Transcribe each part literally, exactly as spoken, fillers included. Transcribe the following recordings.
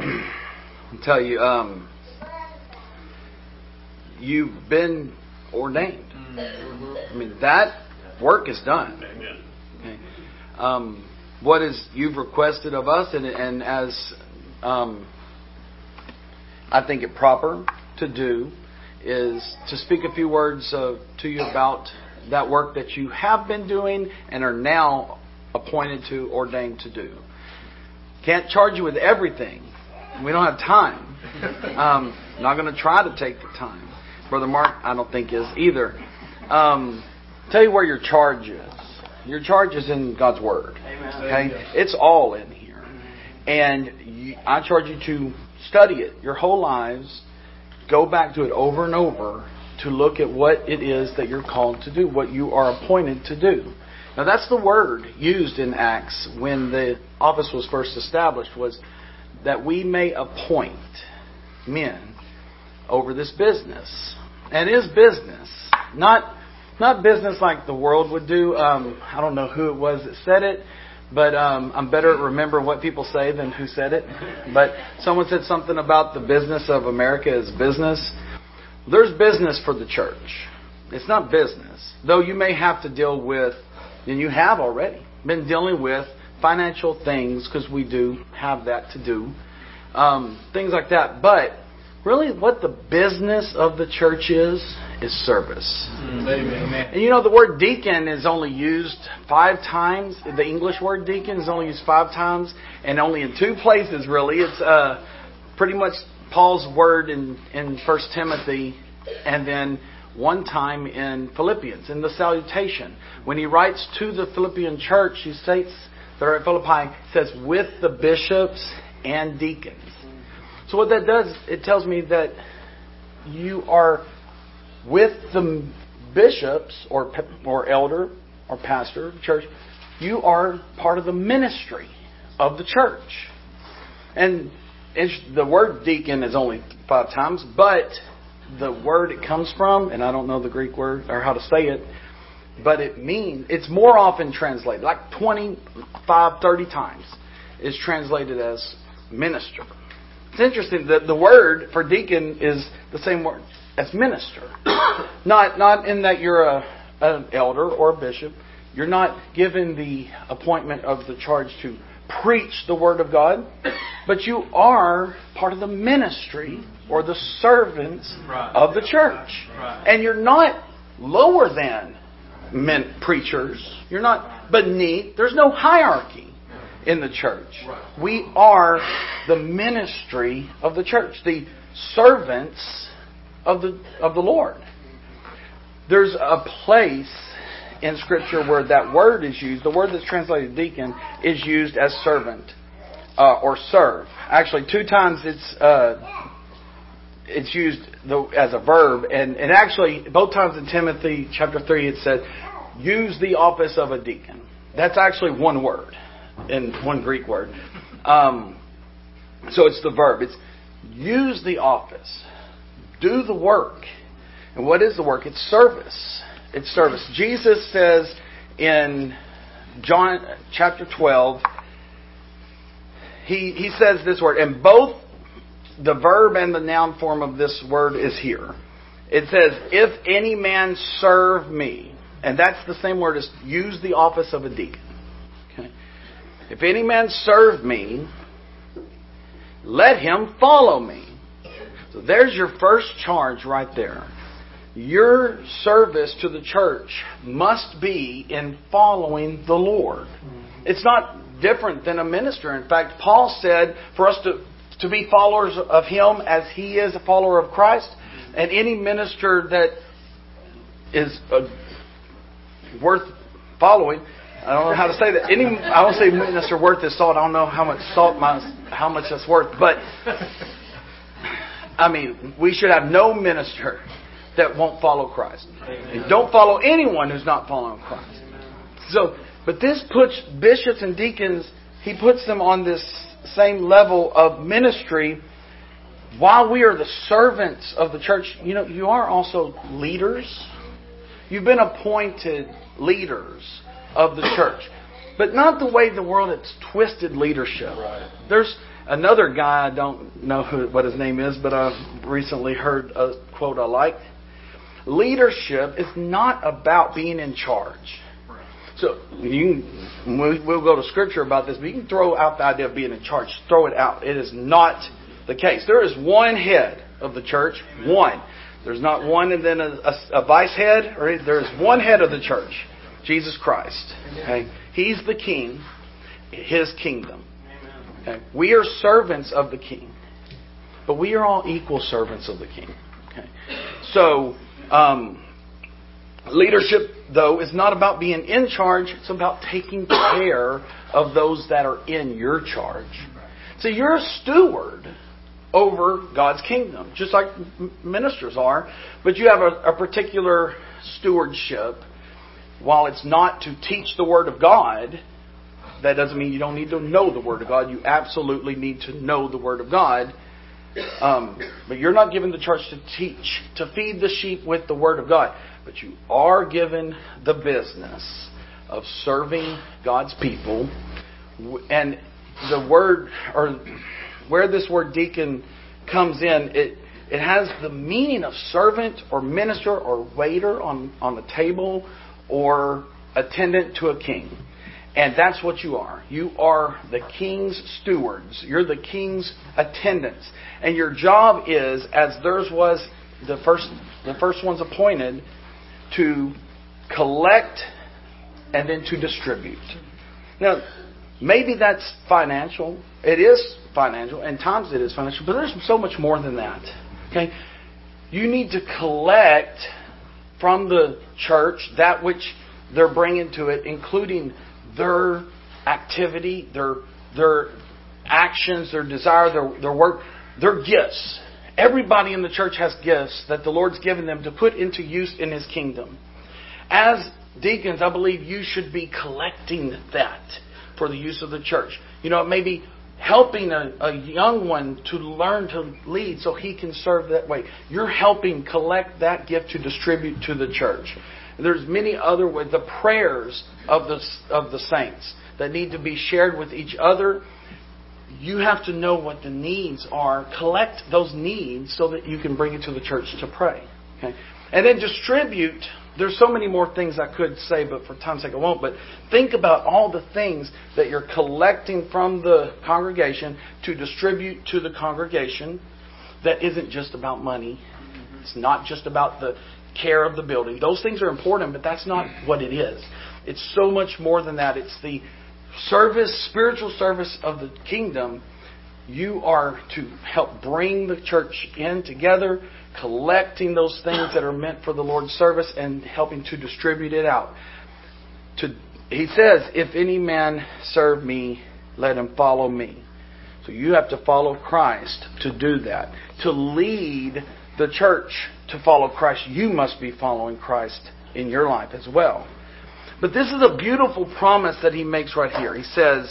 I'll tell you, um, you've been ordained. I mean, that work is done. Okay. Um, what is you've requested of us, and, and as um, I think it proper to do, is to speak a few words uh, to you about that work that you have been doing and are now appointed to, ordained to do. Can't charge you with everything. We don't have time. Um, not going to try to take the time. Brother Mark, I don't think is either. Um, tell you where your charge is. Your charge is in God's Word. Okay, it's all in here, and you, I charge you to study it your whole lives. Go back to it over and over to look at what it is that you're called to do, what you are appointed to do. Now, that's the word used in Acts when the office was first established, was that we may appoint men over this business. And it is business. Not not business like the world would do. Um, I don't know who it was that said it, but um, I'm better at remembering what people say than who said it. But someone said something about the business of America is business. There's business for the church. It's not business. Though you may have to deal with, and you have already been dealing with, financial things, because we do have that to do. Um, things like that. But really what the business of the church is, is service. Amen. And you know, the word deacon is only used five times. The English word deacon is only used five times, and only in two places, really. It's uh, pretty much Paul's word in, in First Timothy, and then one time in Philippians, in the salutation. When he writes to the Philippian church, he states, there at Philippi, says, with the bishops and deacons. So what that does, it tells me that you are with the bishops or or elder or pastor of the church. You are part of the ministry of the church. And it's, the word deacon is only five times, but the word it comes from, and I don't know the Greek word or how to say it, but it means, it's more often translated, like twenty-five, thirty times, is translated as minister. It's interesting that the word for deacon is the same word as minister. Not not in that you're a, an elder or a bishop. You're not given the appointment of the charge to preach the Word of God, but you are part of the ministry or the servants of the church. And you're not lower than men, preachers. You're not beneath. There's no hierarchy in the church. We are the ministry of the church, the servants of the of the Lord. There's a place in Scripture where that word is used. The word that's translated deacon is used as servant uh, or serve. Actually, two times it's uh, it's used as a verb, and, and actually both times in Timothy chapter three it said, use the office of a deacon. That's actually one word, in one Greek word. Um, so it's the verb. It's use the office. Do the work. And what is the work? It's service. It's service. Jesus says in John chapter twelve, he, he says this word, and both the verb and the noun form of this word is here. It says, if any man serve me, and that's the same word as use the office of a deacon. Okay. If any man serve me, let him follow me. So there's your first charge right there. Your service to the church must be in following the Lord. It's not different than a minister. In fact, Paul said for us to, to be followers of Him as He is a follower of Christ. And any minister that is uh, worth following, I don't know how to say that. Any, I don't say minister worth his salt. I don't know how much salt, my, how much that's worth. But, I mean, we should have no minister that won't follow Christ. And don't follow anyone who's not following Christ. So, but this puts bishops and deacons, he puts them on this same level of ministry. While we are the servants of the church, you know, you are also leaders. You've been appointed leaders of the church. But not the way the world has twisted leadership. There's another guy, I don't know who, what his name is, but I recently heard a quote I liked. Leadership is not about being in charge. So you can, we'll go to Scripture about this, but you can throw out the idea of being in charge. Throw it out. It is not the case. There is one head of the church. One. There's not one and then a, a, a vice head. Or there's one head of the church. Jesus Christ. Okay? He's the king. His kingdom. Okay? We are servants of the king. But we are all equal servants of the king. Okay? So, um, leadership, though, is not about being in charge. It's about taking care of those that are in your charge. So you're a steward over God's kingdom, just like ministers are. But you have a, a particular stewardship. While it's not to teach the Word of God, that doesn't mean you don't need to know the Word of God. You absolutely need to know the Word of God. Um, but you're not given the charge to teach, to feed the sheep with the Word of God. But you are given the business of serving God's people. And the word, or where this word deacon comes in, it it has the meaning of servant or minister or waiter on, on the table or attendant to a king. And that's what you are. You are the king's stewards. You're the king's attendants. And your job is, as theirs was the first the first ones appointed, to collect and then to distribute. Now, maybe that's financial. It is financial, and times it is financial, but there's so much more than that. Okay? You need to collect from the church that which they're bringing to it, including their activity, their their actions, their desire, their, their work, their gifts. Everybody in the church has gifts that the Lord's given them to put into use in His kingdom. As deacons, I believe you should be collecting that for the use of the church. You know, maybe helping a, a young one to learn to lead so he can serve that way. You're helping collect that gift to distribute to the church. There's many other ways. The prayers of the of the saints that need to be shared with each other. You have to know what the needs are. Collect those needs so that you can bring it to the church to pray. Okay? And then distribute. There's so many more things I could say, but for time's sake I won't. But think about all the things that you're collecting from the congregation to distribute to the congregation. That isn't just about money. It's not just about the care of the building. Those things are important, but that's not what it is. It's so much more than that. It's the service, spiritual service of the kingdom. You are to help bring the church in together, collecting those things that are meant for the Lord's service and helping to distribute it out. To, he says, if any man serve me, let him follow me. So you have to follow Christ to do that. To lead the church to follow Christ, you must be following Christ in your life as well. But this is a beautiful promise that he makes right here. He says,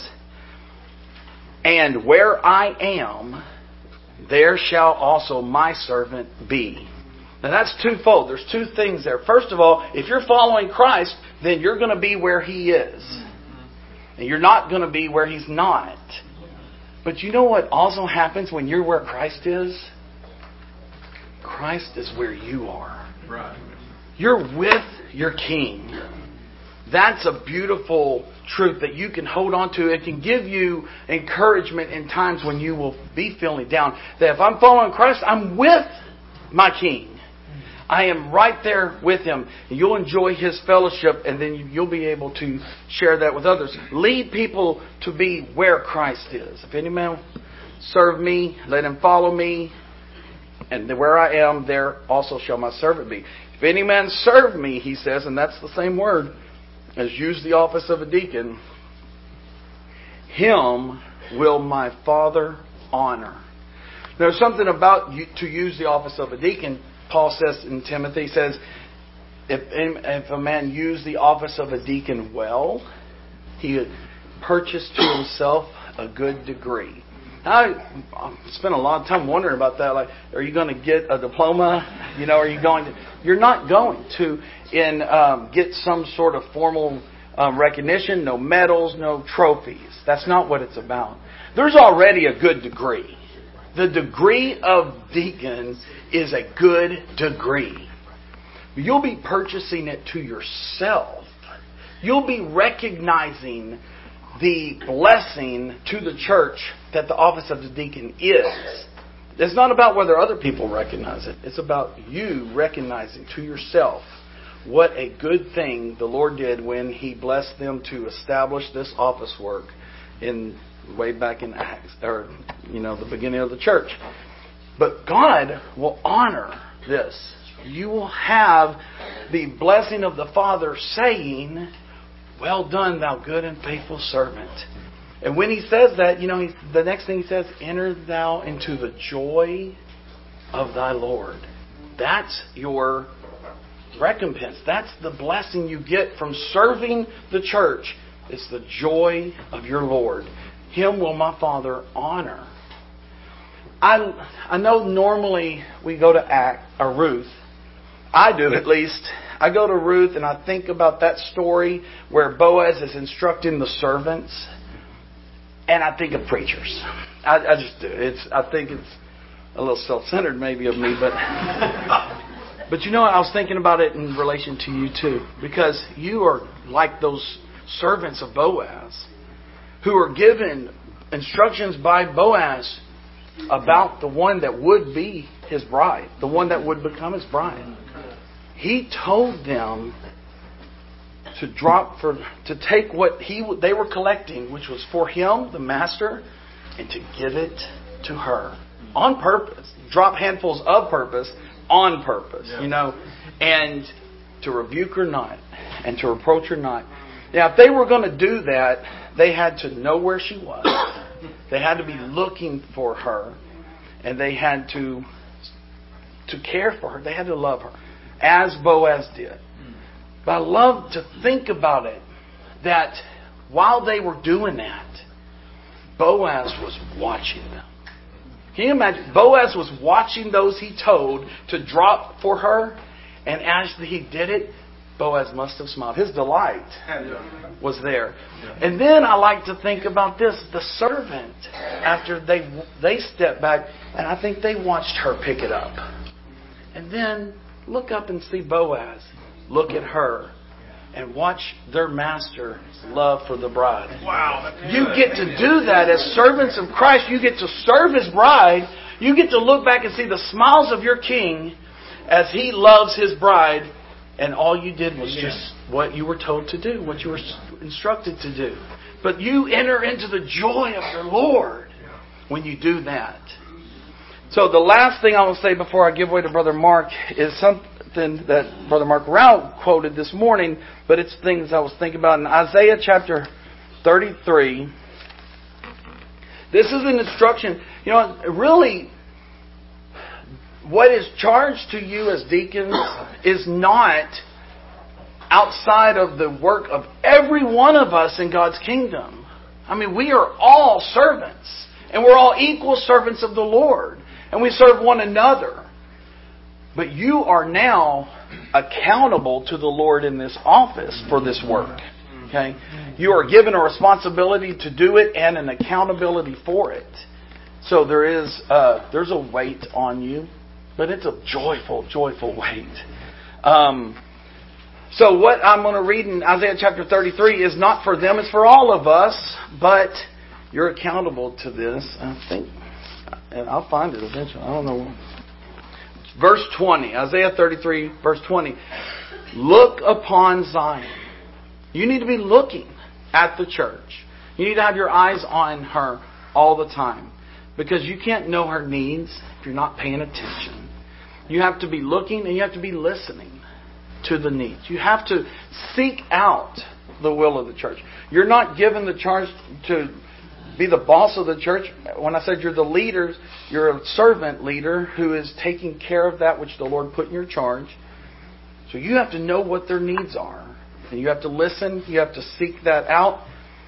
and where I am, there shall also my servant be. Now that's twofold. There's two things there. First of all, if you're following Christ, then you're going to be where He is. And you're not going to be where He's not. But you know what also happens when you're where Christ is? Christ is where you are. Right. You're with your King. That's a beautiful truth that you can hold on to. It can give you encouragement in times when you will be feeling down. That if I'm following Christ, I'm with my King. I am right there with Him. You'll enjoy His fellowship, and then you'll be able to share that with others. Lead people to be where Christ is. If any man serve me, let him follow me. And where I am, there also shall my servant be. If any man serve me, he says, and that's the same word as use the office of a deacon, him will my Father honor. There's something about you, to use the office of a deacon. Paul says in Timothy, he says, if, if a man use the office of a deacon well, he purchased to himself a good degree. I, I spent a lot of time wondering about that. Like, are you going to get a diploma? You know, are you going to? You're not going to in um, get some sort of formal um, recognition. No medals, no trophies. That's not what it's about. There's already a good degree. The degree of deacon is a good degree. You'll be purchasing it to yourself. You'll be recognizing the blessing to the church that the office of the deacon is. It's not about whether other people recognize it. It's about you recognizing to yourself what a good thing the Lord did when He blessed them to establish this office work in way back in Acts, or you know, the beginning of the church. But God will honor this. You will have the blessing of the Father saying, "Well done, thou good and faithful servant." And when He says that, you know, he, the next thing He says, "Enter thou into the joy of thy Lord." That's your recompense. That's the blessing you get from serving the church. It's the joy of your Lord. Him will my Father honor. I I know normally we go to Act or Ruth. I do at least. I go to Ruth and I think about that story where Boaz is instructing the servants, and I think of preachers. I, I just do. It's I think it's a little self-centered maybe of me, but but you know what? I was thinking about it in relation to you too, because you are like those servants of Boaz who are given instructions by Boaz about the one that would be his bride, the one that would become his bride. He told them to drop for to take what he they were collecting, which was for him, the master, and to give it to her on purpose. Drop handfuls of purpose on purpose, yeah. you know, and to rebuke her not, and to reproach her not. Now, if they were going to do that, they had to know where she was. They had to be looking for her, and they had to to care for her. They had to love her, as Boaz did. But I love to think about it, that while they were doing that, Boaz was watching them. Can you imagine? Boaz was watching those he told to drop for her, and as he did it, Boaz must have smiled. His delight was there. And then I like to think about this. The servant, after they they stepped back, and I think they watched her pick it up. And then look up and see Boaz. Look at her. And watch their master's love for the bride. Wow. You get to do that as servants of Christ. You get to serve His bride. You get to look back and see the smiles of your King as He loves His bride. And all you did was just what you were told to do, what you were instructed to do. But you enter into the joy of your Lord when you do that. So the last thing I will say before I give way to Brother Mark is something that Brother Mark Rao quoted this morning, but it's things I was thinking about in Isaiah chapter thirty-three. This is an instruction. You know, really, what is charged to you as deacons is not outside of the work of every one of us in God's kingdom. I mean, we are all servants, and we're all equal servants of the Lord, and we serve one another. But you are now accountable to the Lord in this office for this work. Okay? You are given a responsibility to do it and an accountability for it. So there is uh, there's a weight on you, but it's a joyful, joyful weight. Um, so what I'm going to read in Isaiah chapter thirty-three is not for them, it's for all of us, but you're accountable to this. I think, and I'll find it eventually. I don't know. Verse twenty, Isaiah thirty-three, verse twenty. Look upon Zion. You need to be looking at the church. You need to have your eyes on her all the time, because you can't know her needs if you're not paying attention. You have to be looking and you have to be listening to the needs. You have to seek out the will of the church. You're not given the charge to be the boss of the church. When I said you're the leaders, you're a servant leader who is taking care of that which the Lord put in your charge. So you have to know what their needs are. And you have to listen. You have to seek that out.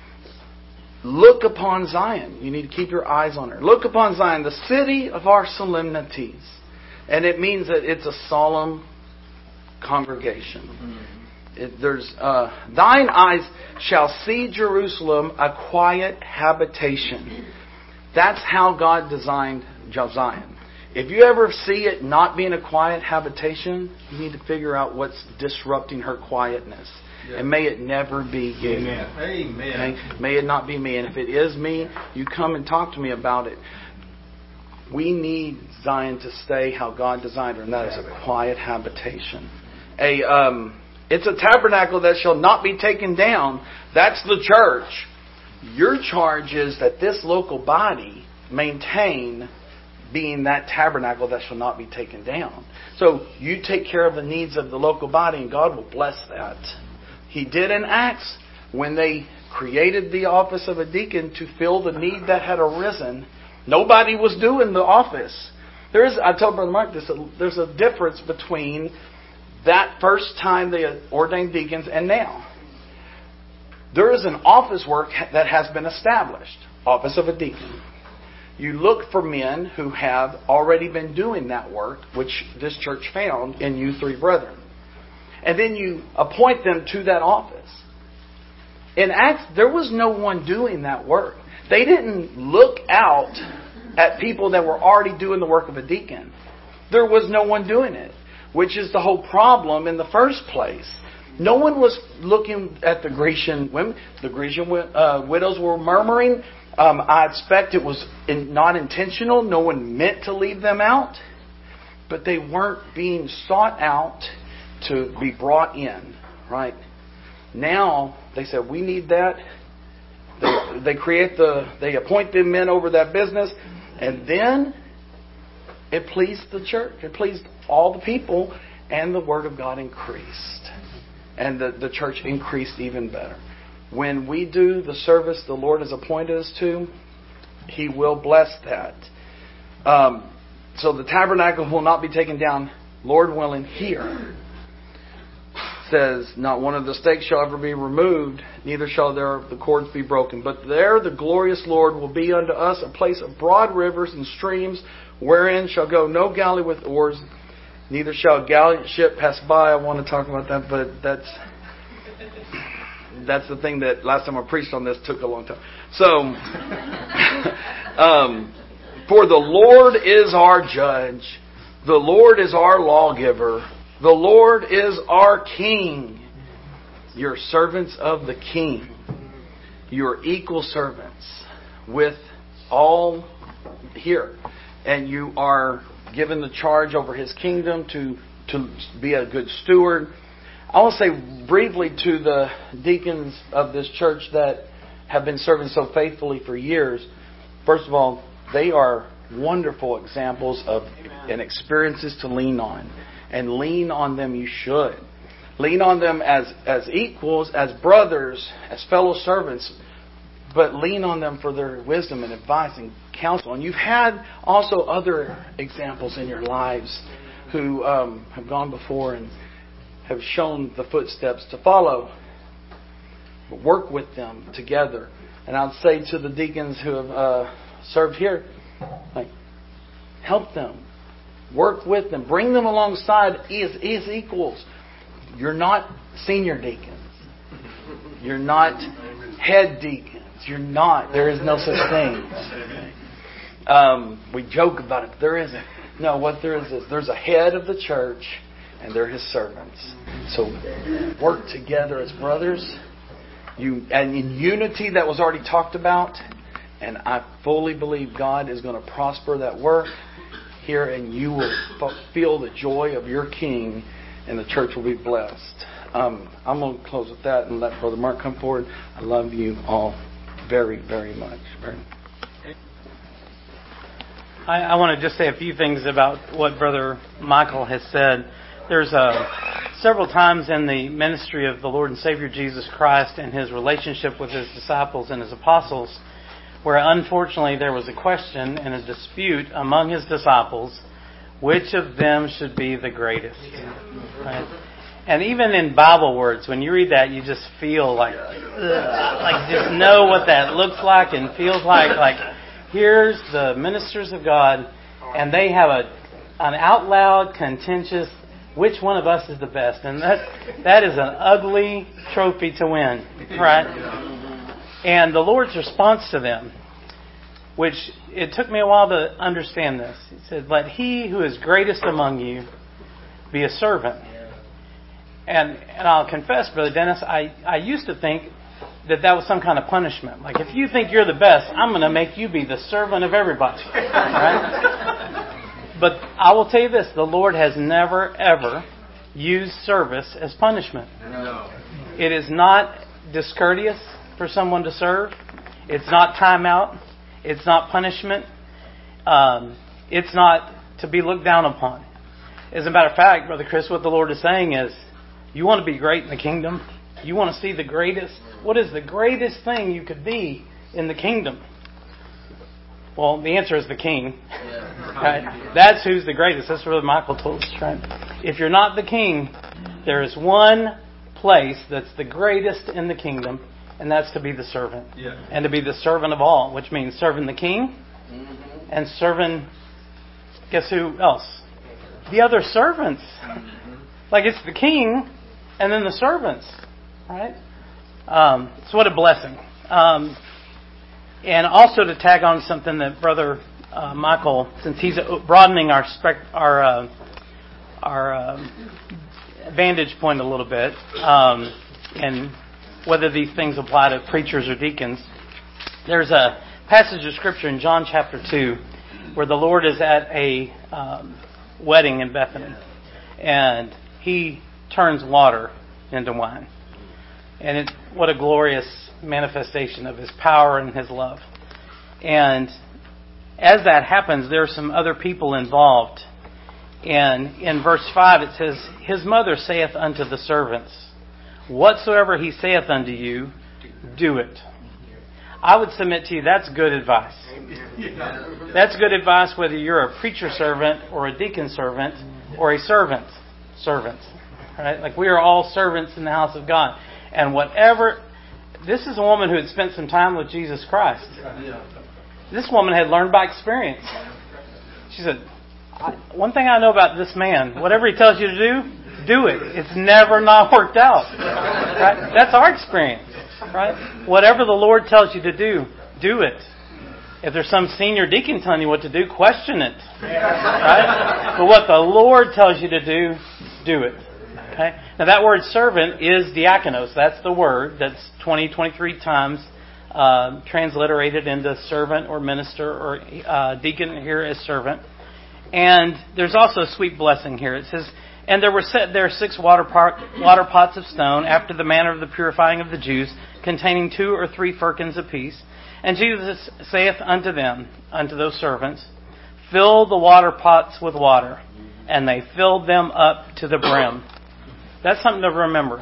Look upon Zion. You need to keep your eyes on her. Look upon Zion, the city of our solemnities. And it means that it's a solemn congregation. Mm-hmm. It, there's uh, thine eyes shall see Jerusalem, a quiet habitation. That's how God designed Zion. If you ever see it not being a quiet habitation, you need to figure out what's disrupting her quietness. Yeah. And may it never be you. Amen. Amen. Okay? May it not be me. And if it is me, you come and talk to me about it. We need Zion to stay how God designed her, and that is a quiet habitation. A um, it's a tabernacle that shall not be taken down. That's the church. Your charge is that this local body maintain being that tabernacle that shall not be taken down. So you take care of the needs of the local body, and God will bless that. He did in Acts when they created the office of a deacon to fill the need that had arisen. Nobody was doing the office. There is, I told Brother Mark this, there's a difference between that first time they ordained deacons and now. There is an office work that has been established. Office of a deacon. You look for men who have already been doing that work, which this church found in you three brethren. And then you appoint them to that office. In Acts, there was no one doing that work. They didn't look out at people that were already doing the work of a deacon. There was no one doing it, which is the whole problem in the first place. No one was looking at the Grecian women. The Grecian uh, widows were murmuring. Um, I expect it was in, not intentional. No one meant to leave them out. But they weren't being sought out to be brought in. Right? Now, they said, we need that. They, they create the, they appoint the men over that business. And then it pleased the church. It pleased all the people. And the Word of God increased. And the, the church increased even better. When we do the service the Lord has appointed us to, He will bless that. Um, so the tabernacle will not be taken down, Lord willing, here. Says, not one of the stakes shall ever be removed, neither shall there the cords be broken. But there the glorious Lord will be unto us a place of broad rivers and streams, wherein shall go no galley with oars, neither shall gallant ship pass by. I want to talk about that, but that's that's the thing that last time I preached on this took a long time. So, um, for the Lord is our judge. The Lord is our lawgiver. The Lord is our King. You're servants of the King. You're equal servants with all here. And you are given the charge over His kingdom to, to be a good steward. I want to say briefly to the deacons of this church that have been serving so faithfully for years. First of all, they are wonderful examples of and experiences to lean on. And lean on them you should. Lean on them as, as equals, as brothers, as fellow servants. But lean on them for their wisdom and advice and counsel. And you've had also other examples in your lives who um, have gone before and have shown the footsteps to follow. But work with them together. And I'd say to the deacons who have uh, served here, like, help them. Work with them. Bring them alongside as, as equals. You're not senior deacons. You're not head deacons. You're not. There is no such thing. Um, we joke about it, but there isn't. No, what there is is there's a head of the church, and they're His servants. So work together as brothers. You and in unity that was already talked about. And I fully believe God is going to prosper that work here, and you will feel the joy of your King, and the church will be blessed. Um, I'm going to close with that and let Brother Mark come forward. I love you all very, very much. Very much. I, I want to just say a few things about what Brother Michael has said. There's uh, several times in the ministry of the Lord and Savior Jesus Christ and His relationship with His disciples and His apostles where unfortunately there was a question and a dispute among His disciples, which of them should be the greatest. Right? And even in Bible words, when you read that, you just feel like, ugh, like just know what that looks like and feels like. Like, here's the ministers of God, and they have a an out loud, contentious, which one of us is the best? And that that is an ugly trophy to win, right? And the Lord's response to them which it took me a while to understand this. He said, let he who is greatest among you be a servant. And and I'll confess, Brother Dennis, I, I used to think that that was some kind of punishment. Like, if you think you're the best, I'm going to make you be the servant of everybody. Right? But I will tell you this, the Lord has never, ever used service as punishment. No. It is not discourteous for someone to serve. It's not time out. It's not punishment. Um, it's not to be looked down upon. As a matter of fact, Brother Chris, what the Lord is saying is, you want to be great in the kingdom? You want to see the greatest? What is the greatest thing you could be in the kingdom? Well, the answer is the king. Right? That's who's the greatest. That's what Michael told us. Right? If you're not the king, there is one place that's the greatest in the kingdom, and that's to be the servant. Yeah. And to be the servant of all, which means serving the king mm-hmm. and serving, guess who else? The other servants. Mm-hmm. Like, it's the king and then the servants. Right? Um, so what a blessing. Um, and also to tag on something that Brother uh, Michael, since he's broadening our spec- our uh, our uh, vantage point a little bit, um, and whether these things apply to preachers or deacons, there's a passage of Scripture in John chapter two where the Lord is at a um, wedding in Bethany, and He turns water into wine. And it, what a glorious manifestation of His power and His love. And as that happens, there are some other people involved. And in verse five it says, His mother saith unto the servants, whatsoever He saith unto you, do it. I would submit to you, that's good advice. That's good advice whether you're a preacher servant or a deacon servant or a servant servant. Right? Like, we are all servants in the house of God. And whatever, this is a woman who had spent some time with Jesus Christ. This woman had learned by experience. She said, one thing I know about this man, whatever he tells you to do, do it. It's never not worked out. Right? That's our experience. Right? Whatever the Lord tells you to do, do it. If there's some senior deacon telling you what to do, question it. Right? But what the Lord tells you to do, do it. Okay? Now that word servant is diakonos. That's the word that's twenty, twenty-three times uh, transliterated into servant or minister or uh, deacon here as servant. And there's also a sweet blessing here. It says, and there were set there six water, pot, water pots of stone after the manner of the purifying of the Jews, containing two or three firkins apiece. And Jesus saith unto them, unto those servants, fill the water pots with water. And they filled them up to the brim. That's something to remember.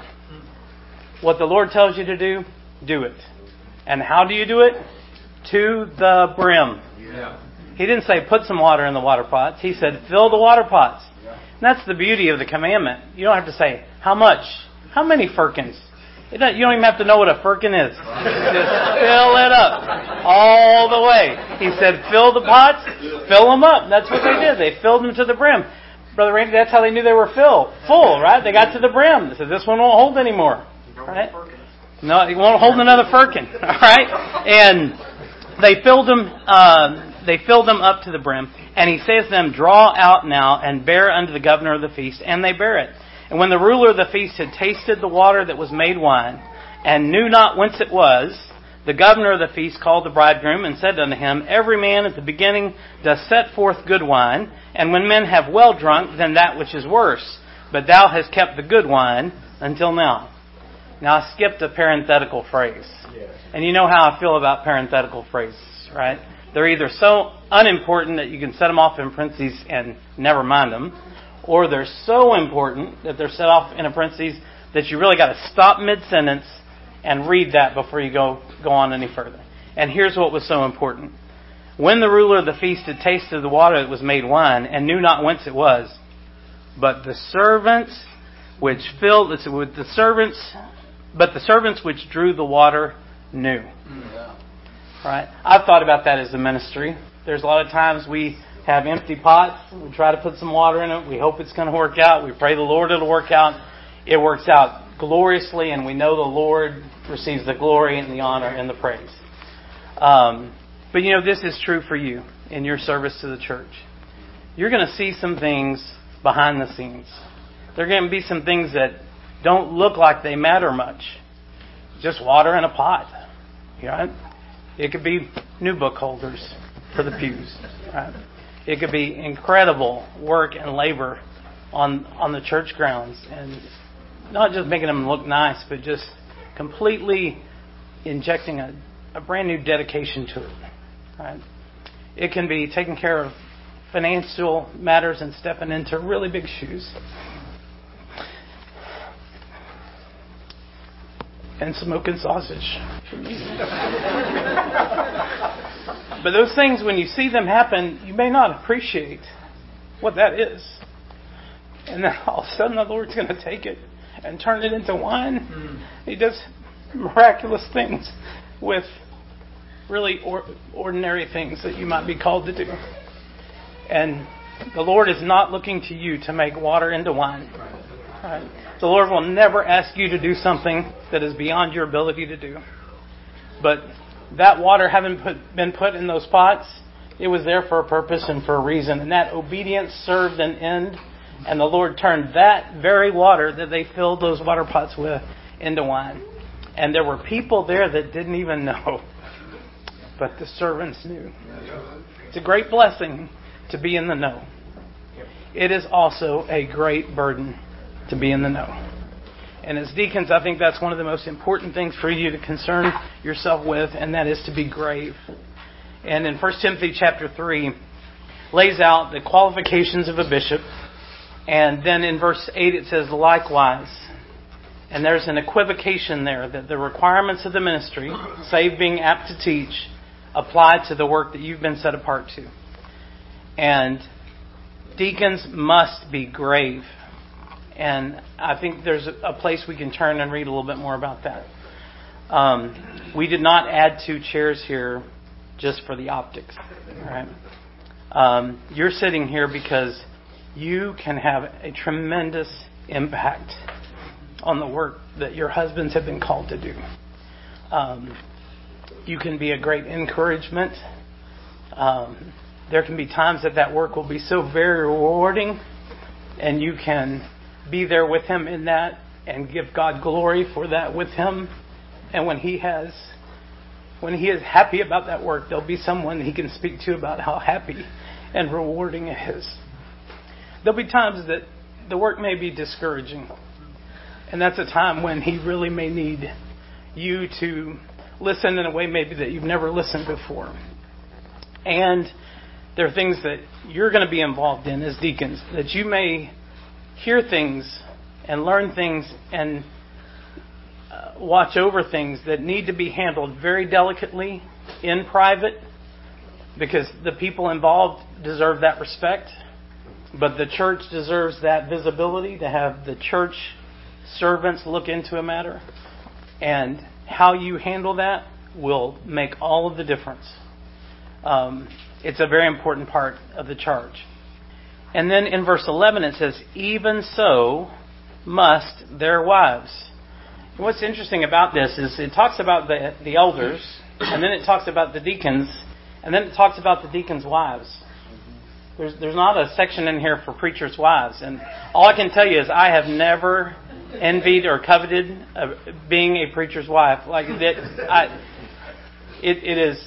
What the Lord tells you to do, do it. And how do you do it? To the brim. Yeah. He didn't say put some water in the water pots. He said fill the water pots. Yeah. And that's the beauty of the commandment. You don't have to say how much, how many firkins. It don't, you don't even have to know what a firkin is. Just fill it up all the way. He said fill the pots, fill them up. That's what they did. They filled them to the brim. Brother Randy, that's how they knew they were full, full, right? They got to the brim. They said, this one won't hold anymore. Right? No, it won't hold another firkin. All right? And they filled them, uh, they filled them up to the brim. And he says to them, draw out now and bear unto the governor of the feast. And they bear it. And when the ruler of the feast had tasted the water that was made wine, and knew not whence it was, the governor of the feast called the bridegroom and said unto him, every man at the beginning doth set forth good wine, and when men have well drunk, then that which is worse. But thou hast kept the good wine until now. Now I skipped a parenthetical phrase. And you know how I feel about parenthetical phrases, right? They're either so unimportant that you can set them off in parentheses and never mind them, or they're so important that they're set off in a parentheses that you really got to stop mid-sentence and read that before you go, go on any further. And here's what was so important. When the ruler of the feast had tasted the water that was made wine, and knew not whence it was, but the servants which filled with the servants, but the servants which drew the water knew. Yeah. Right? I've thought about that as a ministry. There's a lot of times we have empty pots. We try to put some water in it. We hope it's going to work out. We pray the Lord it'll work out. It works out gloriously, and we know the Lord receives the glory and the honor and the praise. Um, But you know, this is true for you in your service to the church. You're going to see some things behind the scenes. There are going to be some things that don't look like they matter much. Just water in a pot. Right? It could be new book holders for the pews. Right? It could be incredible work and labor on on the church grounds, and not just making them look nice, but just completely injecting a, a brand new dedication to it. Right? It can be taking care of financial matters and stepping into really big shoes. And smoking sausage. But those things, when you see them happen, you may not appreciate what that is. And then all of a sudden the Lord's going to take it and turn it into wine. Mm. He does miraculous things with really or, ordinary things that you might be called to do. And the Lord is not looking to you to make water into wine. Right? The Lord will never ask you to do something that is beyond your ability to do. But that water having put, been put in those pots, it was there for a purpose and for a reason. And that obedience served an end. And the Lord turned that very water that they filled those water pots with into wine. And there were people there that didn't even know. But the servants knew. It's a great blessing to be in the know. It is also a great burden to be in the know. And as deacons, I think that's one of the most important things for you to concern yourself with, and that is to be grave. And in First Timothy chapter three, lays out the qualifications of a bishop. And then in verse eight it says, likewise. And there's an equivocation there that the requirements of the ministry, save being apt to teach, apply to the work that you've been set apart to. And deacons must be grave. And I think there's a place we can turn and read a little bit more about that. Um, we did not add two chairs here just for the optics. Right? Um, you're sitting here because you can have a tremendous impact on the work that your husbands have been called to do. Um, you can be a great encouragement. Um, there can be times that that work will be so very rewarding, and you can be there with him in that and give God glory for that with him. And when he has, when he is happy about that work, there'll be someone he can speak to about how happy and rewarding it is. There'll be times that the work may be discouraging. And that's a time when he really may need you to listen in a way maybe that you've never listened before. And there are things that you're going to be involved in as deacons, that you may hear things and learn things and uh, watch over things that need to be handled very delicately in private, because the people involved deserve that respect. But the church deserves that visibility, to have the church servants look into a matter. And how you handle that will make all of the difference. Um, it's a very important part of the charge. And then in verse eleven it says, even so must their wives. And what's interesting about this is it talks about the, the elders, and then it talks about the deacons, and then it talks about the deacons' wives. There's there's not a section in here for preachers' wives. And all I can tell you is I have never envied or coveted uh, being a preacher's wife. Like that, I, it, it is.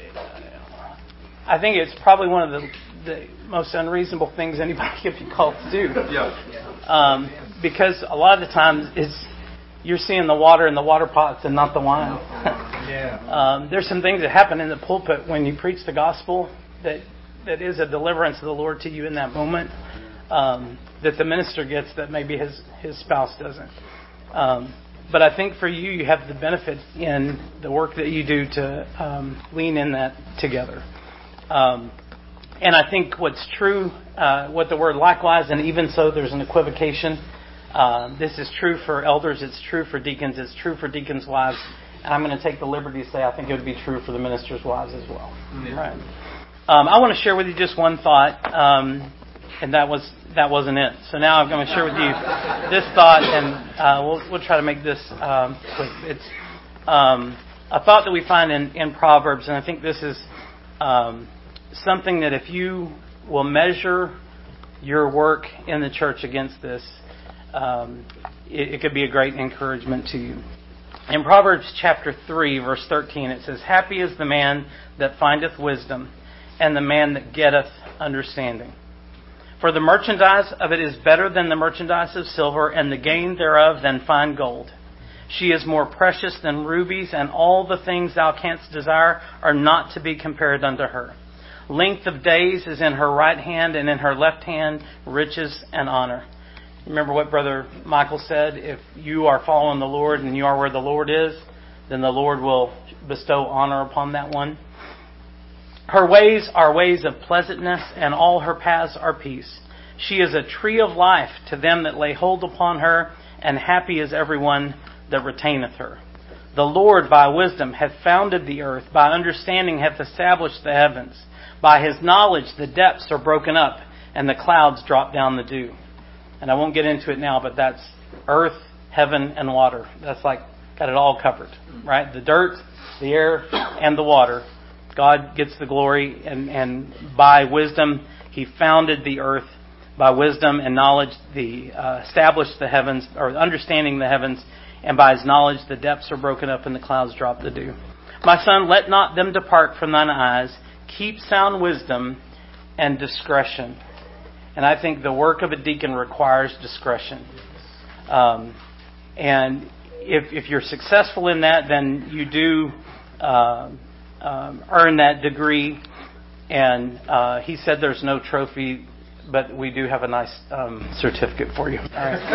I think it's probably one of the, the most unreasonable things anybody could be called to do. Yeah. Um, because a lot of the times it's you're seeing the water in the water pots and not the wine. Yeah. um, there's some things that happen in the pulpit when you preach the gospel that. that is a deliverance of the Lord to you in that moment, um, that the minister gets that maybe his, his spouse doesn't. Um, but I think for you, you have the benefit in the work that you do to um, lean in that together. Um, and I think what's true, uh, what the word likewise, and even so there's an equivocation. Uh, this is true for elders, it's true for deacons, it's true for deacons' wives. And I'm going to take the liberty to say I think it would be true for the ministers' wives as well. Mm-hmm. Right. Um, I want to share with you just one thought, um, and that was that wasn't it. So now I'm going to share with you this thought, and uh, we'll we'll try to make this um, quick. It's um, a thought that we find in, in Proverbs, and I think this is um, something that if you will measure your work in the church against this, um, it, it could be a great encouragement to you. In Proverbs chapter three, verse thirteen, it says, "Happy is the man that findeth wisdom, and the man that getteth understanding. For the merchandise of it is better than the merchandise of silver, and the gain thereof than fine gold. She is more precious than rubies, and all the things thou canst desire are not to be compared unto her. Length of days is in her right hand, and in her left hand riches and honor." Remember what Brother Michael said, if you are following the Lord and you are where the Lord is, then the Lord will bestow honor upon that one. "Her ways are ways of pleasantness, and all her paths are peace. She is a tree of life to them that lay hold upon her, and happy is everyone that retaineth her. The Lord by wisdom hath founded the earth, by understanding hath established the heavens. By His knowledge the depths are broken up, and the clouds drop down the dew." And I won't get into it now, but that's earth, heaven, and water. That's like, got it all covered, right? The dirt, the air, and the water. God gets the glory, and, and by wisdom He founded the earth. By wisdom and knowledge the uh, established the heavens, or understanding the heavens, and by His knowledge the depths are broken up and the clouds drop the dew. "My son, let not them depart from thine eyes. Keep sound wisdom and discretion." And I think the work of a deacon requires discretion. Um, and if, if you're successful in that, then you do uh, um, earn that degree. And uh, he said there's no trophy, but we do have a nice um, certificate for you. All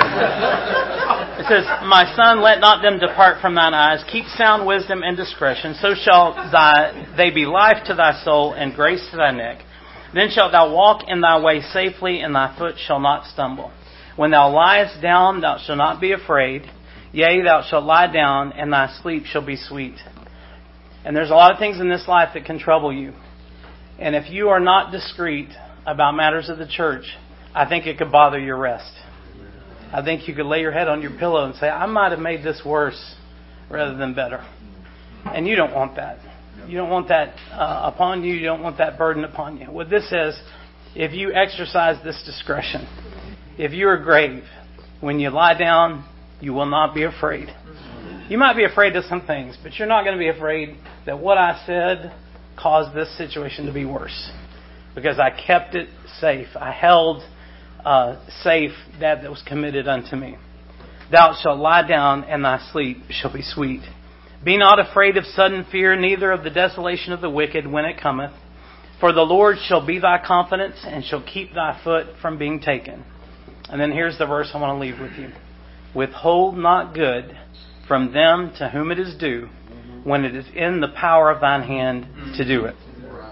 right. It says, "My son, let not them depart from thine eyes. Keep sound wisdom and discretion. So shall thy, they be life to thy soul and grace to thy neck. Then shalt thou walk in thy way safely, and thy foot shall not stumble. When thou liest down, thou shalt not be afraid. Yea, thou shalt lie down, and thy sleep shall be sweet." And there's a lot of things in this life that can trouble you. And if you are not discreet about matters of the church, I think it could bother your rest. I think you could lay your head on your pillow and say, "I might have made this worse rather than better." And you don't want that. You don't want that uh, upon you. You don't want that burden upon you. What this says, if you exercise this discretion, if you are grave, when you lie down, you will not be afraid. You might be afraid of some things, but you're not going to be afraid that what I said caused this situation to be worse. Because I kept it safe. I held uh, safe that that was committed unto me. "Thou shalt lie down, and thy sleep shall be sweet. Be not afraid of sudden fear, neither of the desolation of the wicked when it cometh. For the Lord shall be thy confidence, and shall keep thy foot from being taken." And then here's the verse I want to leave with you. "Withhold not good from them to whom it is due, when it is in the power of thine hand to do it."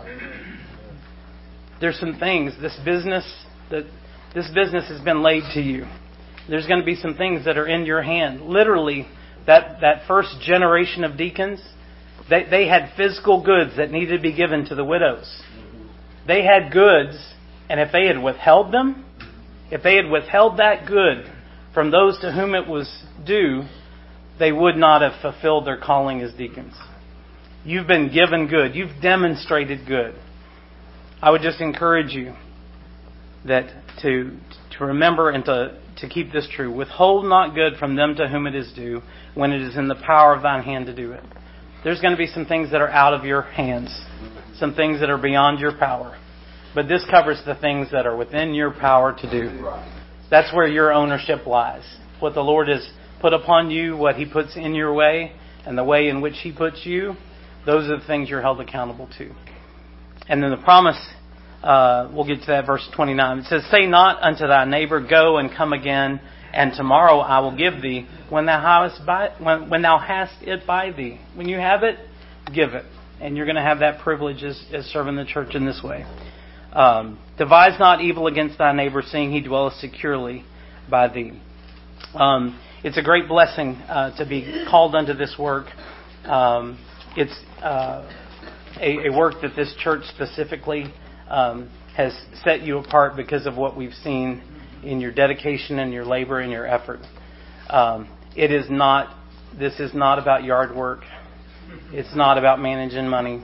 There's some things, this business, that this business has been laid to you. There's going to be some things that are in your hand. Literally, that, that first generation of deacons, they, they had physical goods that needed to be given to the widows. They had goods, and if they had withheld them, if they had withheld that good from those to whom it was due, they would not have fulfilled their calling as deacons. You've been given good. You've demonstrated good. I would just encourage you that to to remember and to, to keep this true. "Withhold not good from them to whom it is due, when it is in the power of thine hand to do it." There's going to be some things that are out of your hands, some things that are beyond your power. But this covers the things that are within your power to do. That's where your ownership lies. What the Lord has put upon you, what He puts in your way, and the way in which He puts you, those are the things you're held accountable to. And then the promise, uh, we'll get to that, verse twenty-nine. It says, "Say not unto thy neighbor, Go and come again, and tomorrow I will give thee, when thou hast, by, when, when thou hast it by thee." When you have it, give it. And you're going to have that privilege as, as serving the church in this way. Um, "Devise not evil against thy neighbor, seeing he dwelleth securely by thee." Um, it's a great blessing uh, to be called unto this work. Um, it's... Uh, A, a work that this church specifically um, has set you apart because of what we've seen in your dedication and your labor and your effort. Um, it is not. This is not about yard work. It's not about managing money.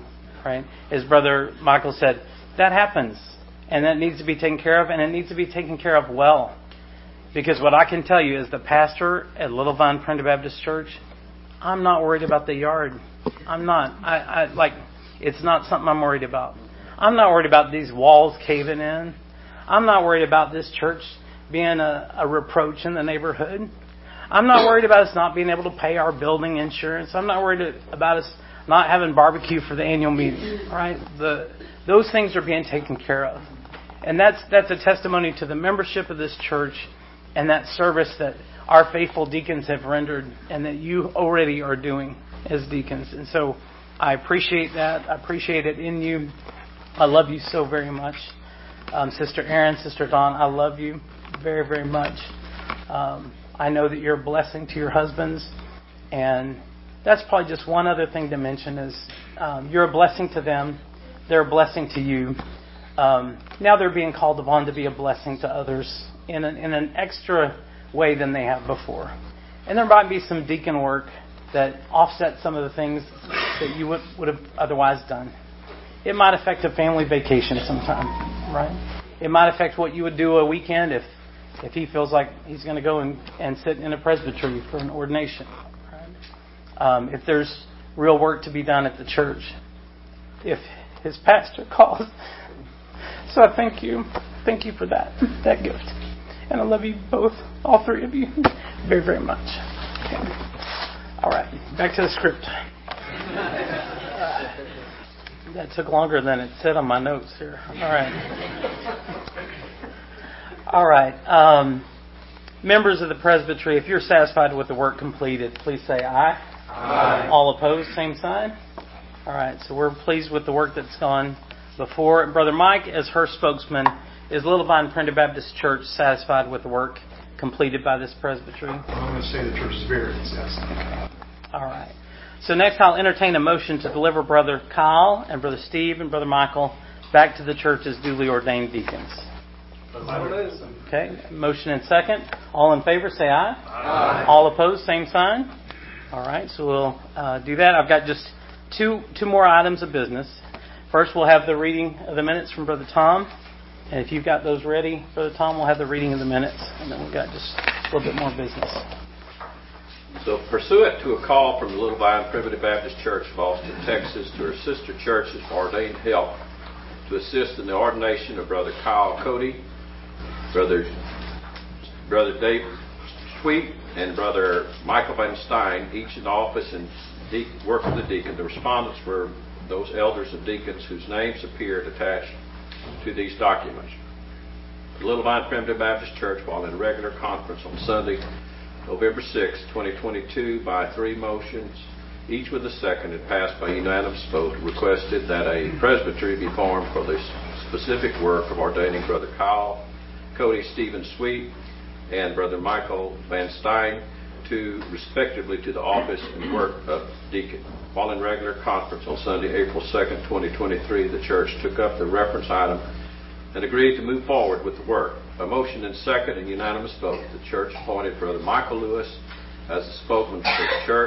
right? As Brother Michael said, that happens. And that needs to be taken care of, and it needs to be taken care of well. Because what I can tell you as the pastor at Little Vine Primitive Baptist Church, I'm not worried about the yard. I'm not. I, I like, it's not something I'm worried about. I'm not worried about these walls caving in. I'm not worried about this church being a, a reproach in the neighborhood. I'm not worried about us not being able to pay our building insurance. I'm not worried about us not having barbecue for the annual meeting. Right? The those things are being taken care of, and that's that's a testimony to the membership of this church and that service that our faithful deacons have rendered, and that you already are doing as deacons. And so, I appreciate that. I appreciate it in you. I love you so very much, um, Sister Erin, Sister Dawn. I love you very, very much. Um, I know that you're a blessing to your husbands, and that's probably just one other thing to mention is um, you're a blessing to them. They're a blessing to you. Um, now they're being called upon to be a blessing to others in an, in an extra way than they have before. And there might be some deacon work that offsets some of the things that you would, would have otherwise done. It might affect a family vacation sometime, right? It might affect what you would do a weekend if if he feels like he's going to go and, and sit in a presbytery for an ordination. Right? Um, if there's real work to be done at the church. If his pastor calls. So I thank you. Thank you for that, that gift. And I love you both, all three of you, very, very much. Okay. All right, back to the script. Uh, that took longer than it said on my notes here. All right. All right. Um, members of the presbytery, if you're satisfied with the work completed, please say aye. Aye. All opposed, same sign. All right, so we're pleased with the work that's gone before. Brother Mike, as her spokesman, is Little Vine Primitive Baptist Church satisfied with the work completed by this presbytery? I'm going to say the church is very satisfied. All right. So next I'll entertain a motion to deliver Brother Kyle and Brother Steve and Brother Michael back to the church as duly ordained deacons. Okay, motion and second. All in favor, say aye. Aye. All opposed, same sign. All right, so we'll uh, do that. I've got just two two more items of business. First, we'll have the reading of the minutes from Brother Tom. And if you've got those ready, Brother Tom, we'll have the reading of the minutes. And then we've got just a little bit more business. So, pursuant to a call from the Little Vine Primitive Baptist Church of Austin, Texas, to her sister churches for ordained help to assist in the ordination of Brother Kyle Cody, Brother Brother Dave Sweet, and Brother Michael Van Stein, each in office and de- work of the deacon. The respondents were those elders and deacons whose names appeared attached to these documents. The Little Vine Primitive Baptist Church, while in regular conference on Sunday, November sixth, twenty twenty-two, by three motions, each with a second, and passed by unanimous vote, requested that a presbytery be formed for the specific work of ordaining Brother Kyle Cody Stephen Sweet and Brother Michael Van Stein to, respectively, to the office and work of deacon. While in regular conference on Sunday, April second, twenty twenty-three, the church took up the reference item and agreed to move forward with the work. A motion and second and unanimous vote, the church appointed Brother Michael Lewis as the spokesman for the church.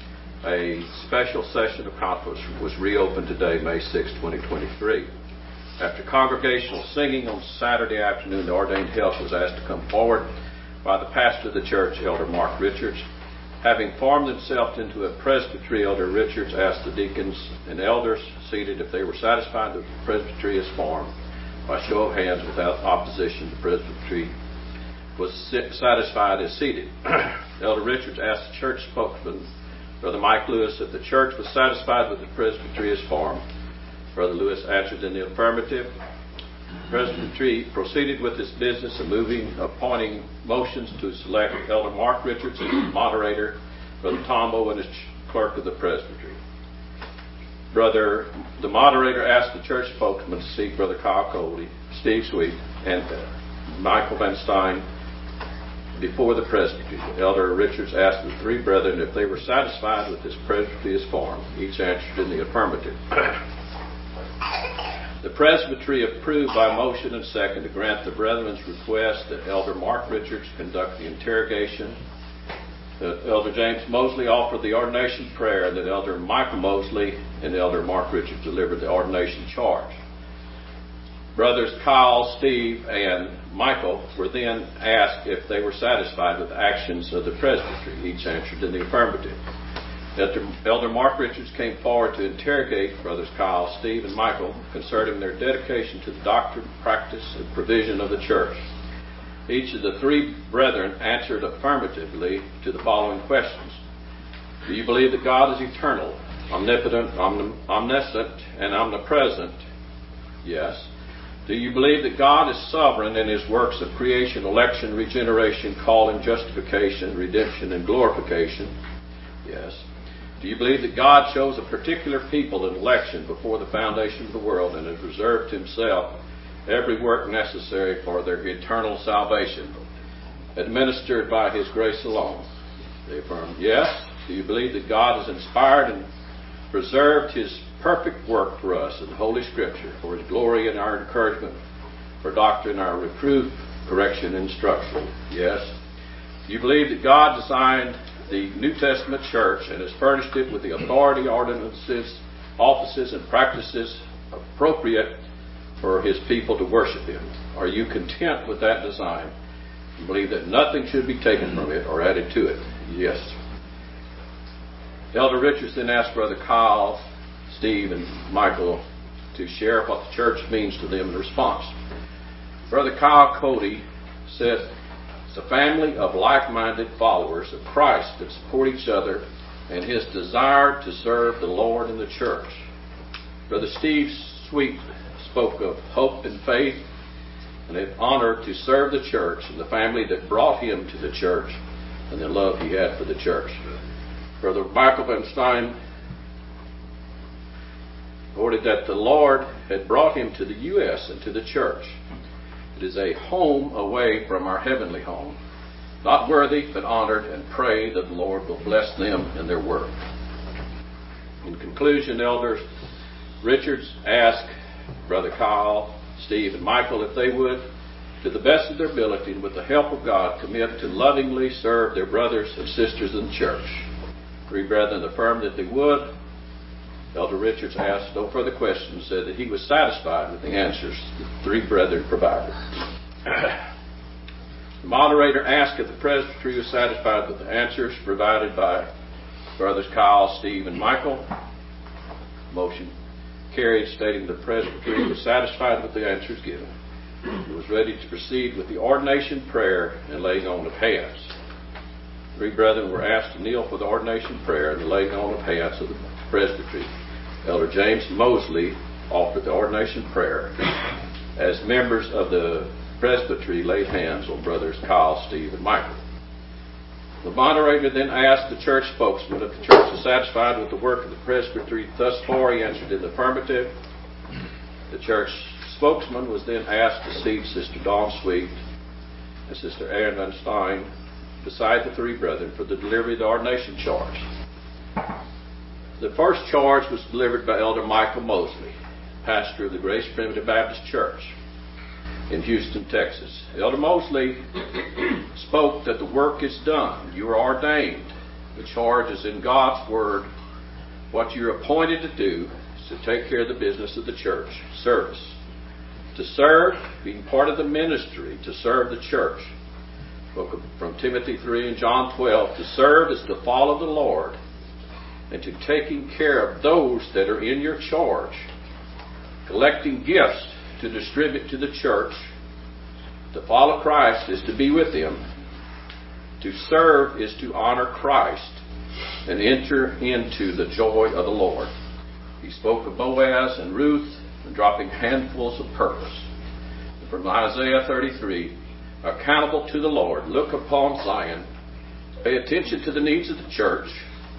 A special session of conference was reopened today, May sixth, twenty twenty-three. After congregational singing on Saturday afternoon, the ordained help was asked to come forward by the pastor of the church, Elder Mark Richards. Having formed himself into a presbytery, Elder Richards asked the deacons and elders seated if they were satisfied that the presbytery is formed. By show of hands, without opposition, the presbytery was satisfied as seated. Elder Richards asked the church spokesman, Brother Mike Lewis, if the church was satisfied with the presbytery as formed. Brother Lewis answered in the affirmative. The presbytery proceeded with its business of moving, appointing motions to select Elder Mark Richards as moderator, Brother Tom Owen as clerk of the presbytery. Brother, the moderator asked the church spokesman to seek Brother Kyle Cody, Steve Sweet, and uh, Michael Van Stein before the presbytery. Elder Richards asked the three brethren if they were satisfied with this presbytery as formed. Each answered in the affirmative. The presbytery approved by motion and second to grant the brethren's request that Elder Mark Richards conduct the interrogation that Elder James Mosley offered the ordination prayer, and that Elder Michael Mosley and Elder Mark Richards delivered the ordination charge. Brothers Kyle, Steve, and Michael were then asked if they were satisfied with the actions of the presbytery. Each answered in the affirmative. Elder Mark Richards came forward to interrogate Brothers Kyle, Steve, and Michael concerning their dedication to the doctrine, practice, and provision of the church. Each of the three brethren answered affirmatively to the following questions. Do you believe that God is eternal, omnipotent, omniscient, and omnipresent? Yes. Do you believe that God is sovereign in His works of creation, election, regeneration, calling, justification, redemption, and glorification? Yes. Do you believe that God chose a particular people in election before the foundation of the world and has reserved to Himself every work necessary for their eternal salvation, administered by His grace alone? They affirmed, yes. Do you believe that God has inspired and preserved His perfect work for us in Holy Scripture, for His glory and our encouragement, for doctrine, our reproof, correction, and instruction? Yes. Do you believe that God designed the New Testament church and has furnished it with the authority, ordinances, offices, and practices appropriate for His people to worship Him? Are you content with that design and believe that nothing should be taken from it or added to it? Yes. Elder Richards then asked Brother Kyle, Steve, and Michael to share what the church means to them in response. Brother Kyle Cody said, it's a family of like-minded followers of Christ that support each other and his desire to serve the Lord and the church. Brother Steve Sweet spoke of hope and faith and an honor to serve the church and the family that brought him to the church and the love he had for the church. Brother Michael Van Stein reported that the Lord had brought him to the U S and to the church. It is a home away from our heavenly home. Not worthy, but honored, and pray that the Lord will bless them in their work. In conclusion, Elders Richards asked Brother Kyle, Steve, and Michael if they would, to the best of their ability and with the help of God, commit to lovingly serve their brothers and sisters in the church. Three brethren affirmed that they would. Elder Richards asked no further questions, said that he was satisfied with the answers the three brethren provided. The moderator asked if the presbytery was satisfied with the answers provided by Brothers Kyle, Steve, and Michael. Motion carried, stating the presbytery was satisfied with the answers given. It was ready to proceed with the ordination prayer and laying on of hands. Three brethren were asked to kneel for the ordination prayer and the laying on of hands of the presbytery. Elder James Mosley offered the ordination prayer. As members of the presbytery laid hands on Brothers Kyle, Steve, and Michael. The moderator then asked the church spokesman if the church was satisfied with the work of the presbytery thus far. He answered in the affirmative. The church spokesman was then asked to seat Sister Dawn Sweet and Sister Erin Van Stein beside the three brethren for the delivery of the ordination charge. The first charge was delivered by Elder Michael Mosley, pastor of the Grace Primitive Baptist Church in Houston, Texas. Elder Mosley spoke that the work is done. You are ordained. The charge is in God's Word. What you're appointed to do is to take care of the business of the church, service. To serve, being part of the ministry, to serve the church. Book of, from Timothy three and John twelve. To serve is to follow the Lord and to taking care of those that are in your charge. Collecting gifts to distribute to the church. To follow Christ is to be with Him. To serve is to honor Christ and enter into the joy of the Lord. He spoke of Boaz and Ruth and dropping handfuls of purpose. From Isaiah thirty-three, accountable to the Lord, look upon Zion, pay attention to the needs of the church,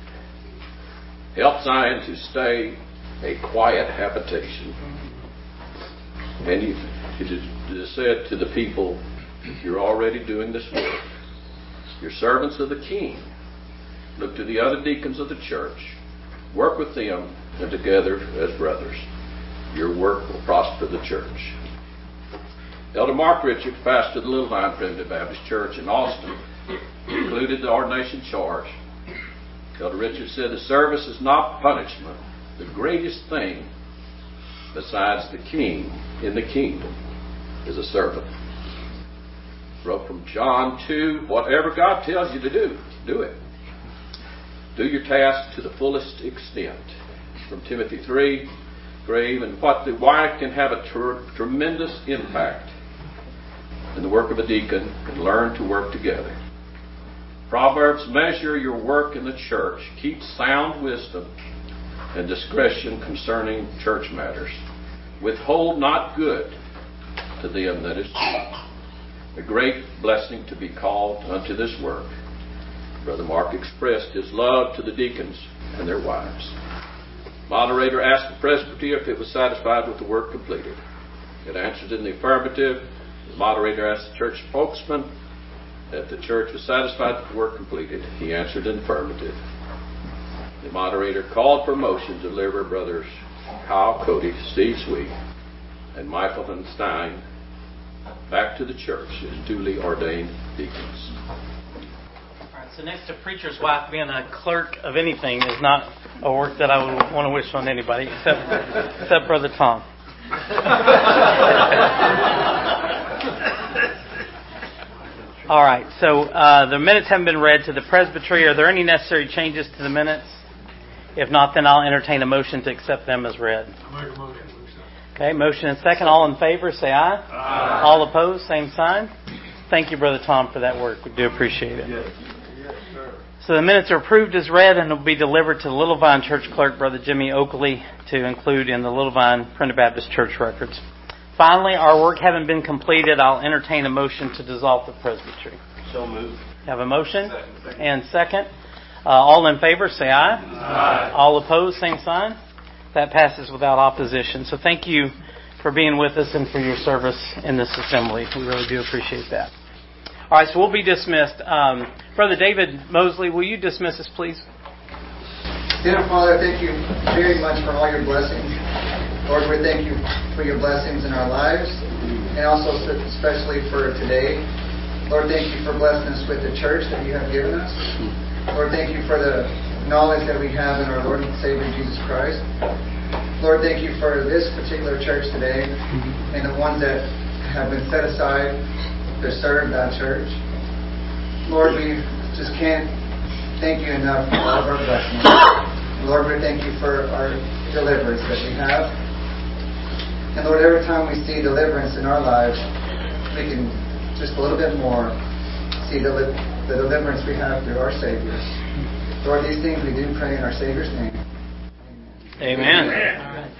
help Zion to stay a quiet habitation. And it is said to the people, you're already doing this work. You're servants of the King. Look to the other deacons of the church. Work with them and together as brothers. Your work will prosper the church. Elder Mark Richards, pastor of the Little Vine Primitive Baptist Church in Austin, concluded the ordination charge. Elder Richard said, the service is not punishment. The greatest thing besides the king in the kingdom is a servant. Wrote from John two, whatever God tells you to do, do it. Do your task to the fullest extent. From Timothy three, grave, and what the wife can have a tr- tremendous impact in the work of a deacon and learn to work together. Proverbs, measure your work in the church. Keep sound wisdom and discretion concerning church matters. Withhold not good to them that is cheap. A great blessing to be called unto this work. Brother Mark expressed his love to the deacons and their wives. Moderator asked the presbytery if it was satisfied with the work completed. It answered in the affirmative. The moderator asked the church spokesman if the church was satisfied with the work completed. He answered in the affirmative. The moderator called for a motion to deliver brothers Kyle Cody, Steve Sweet, and Michael Stein back to the church as duly ordained deacons. So next to preacher's wife, being a clerk of anything is not a work that I would want to wish on anybody, except except Brother Tom. All right, so uh, the minutes haven't been read to the presbytery. Are there any necessary changes to the minutes? If not, then I'll entertain a motion to accept them as read. Okay, motion and second. All in favor, say aye. Aye. All opposed, same sign. Thank you, Brother Tom, for that work. We do appreciate it. Yes. So the minutes are approved as read and will be delivered to the Little Vine Church Clerk, Brother Jimmy Oakley, to include in the Little Vine Printed Baptist Church records. Finally, our work having been completed, I'll entertain a motion to dissolve the presbytery. So moved. Have a motion? Second, second. And second. Uh, all in favor, say aye. Aye. All opposed, same sign. That passes without opposition. So thank you for being with us and for your service in this assembly. We really do appreciate that. All right, so we'll be dismissed. Um, Brother David Mosley, will you dismiss us, please? Dear Father, thank you very much for all your blessings. Lord, we thank you for your blessings in our lives, and also especially for today. Lord, thank you for blessing us with the church that you have given us. Lord, thank you for the knowledge that we have in our Lord and Savior Jesus Christ. Lord, thank you for this particular church today and the ones that have been set aside to serve that church. Lord, we just can't thank you enough for all of our blessings. Lord, we thank you for our deliverance that we have. And Lord, every time we see deliverance in our lives, we can just a little bit more see the, the deliverance we have through our Savior. Lord, these things we do pray in our Savior's name. Amen. Amen.